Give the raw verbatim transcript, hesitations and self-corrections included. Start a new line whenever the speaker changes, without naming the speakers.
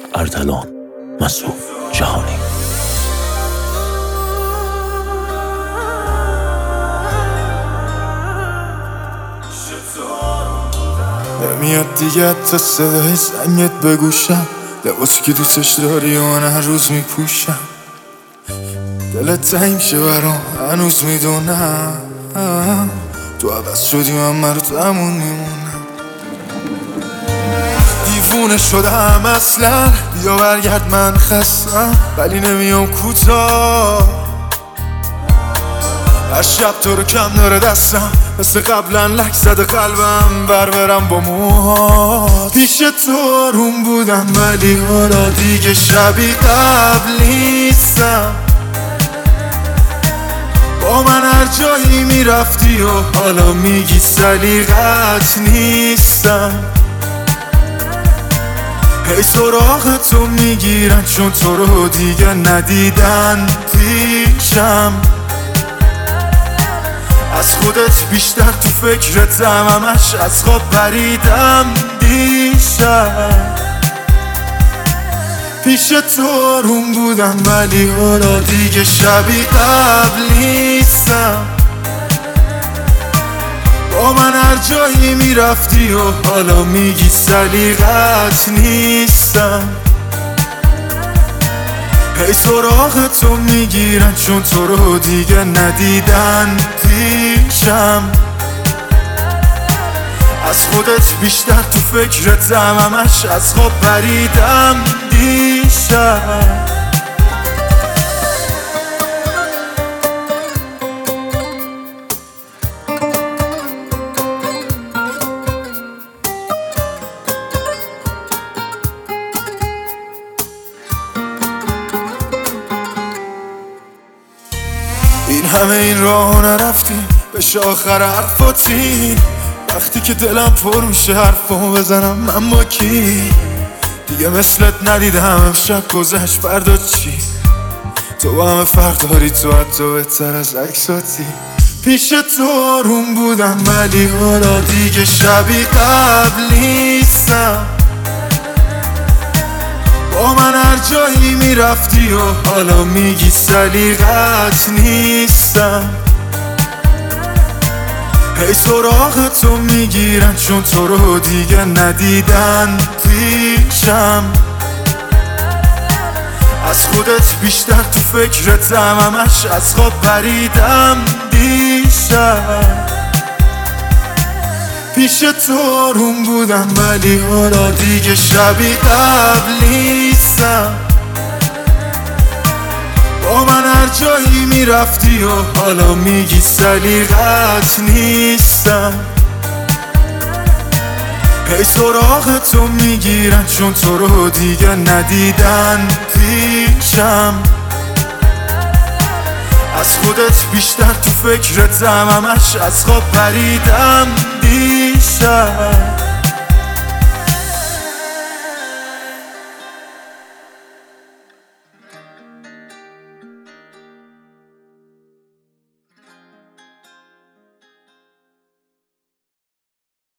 ارتلان مسعود جهانی.
نمیاد دیگه تا صدای زنگت بگوشم، لباسی که دوستش داری و من هر روز میپوشم. دلت تنگ شه برام هنوز میدونم، تو عوض شدی من مرتمون میمونم. دیوونه شدم اصلا، بیا برگرد من خستم ولی نمیام کوتاه. هر شب تو رو کم داره دستم، مثل قبلا لک زده قلبم بر برم با موهات. پیش تو آروم بودم ولی حالا دیگه شبیه قبل نیستم. با من هر جایی میرفتی و حالا میگی سلیقت نیستم. هی سراغتو میگیرن چون تو رو دیگه ندیدن پیشم. از خودت بیشتر تو فکرتم، همش از خواب پریدم دیشب. پیش تو آروم بودم ولی حالا دیگه شبیه قبل نیستم. با من هر جایی میرفتی و حالا میگی سلیقت نیستم. هی سراغتو میگیرن چون تو رو دیگه ندیدن پیشم. از خودت بیشتر تو فکرتم، همش از خواب پریدم دیشب. این همه این راه نرفتیم بشه آخر حرفاتی. وقتی که دلم پر میشه حرفامو بزنم من با کی؟ دیگه مثلت ندیدم، امشب گذشت فردا چی؟ تو با همه فرق داری، تو حتی بهتر از عکساتی. پیش تو آروم بودم ولی حالا دیگه شبیه قبل نیستم. با من هر جایی میرفتی و حالا میگی سلیقت نیستم. هی سراغتو میگیرن چون تو رو دیگه ندیدن پیشم. از خودت بیشتر تو فکرتم، همش از خواب پریدم دیشب. پیش تو آروم بودم ولی حالا دیگه شبیه قبل نیستم. با من هر جایی میرفتی و حالا میگی سلیقت نیستم. هی سراغتو میگیرن چون تو رو دیگه ندیدن پیشم. از خودت بیشتر تو فکرتم، همش از خواب پریدم دیشب.